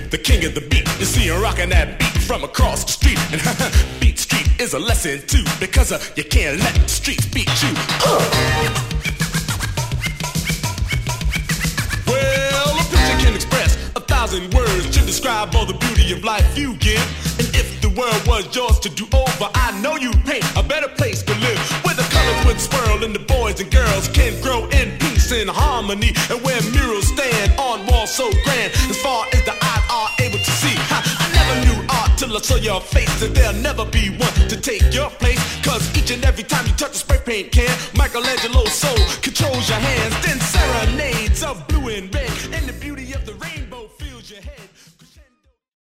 the king of the beat. You see him rocking that beat from across the street. And Beat Street is a lesson too, because you can't let the streets beat you. Well, a picture can express 1,000 words to describe all the beauty of life you give. And if the world was yours to do over, I know you'd paint a better place to live, where the colors would swirl and the boys and girls can grow in peace and harmony, and where murals stand on walls so grand as far as the eyes are able to see. I never knew art till I saw your face, and there'll never be one to take your place, cause each and every time you touch a spray paint can, Michelangelo's soul controls your hands. Then serenades of blue and red, and the beauty of the rainbow fills your head.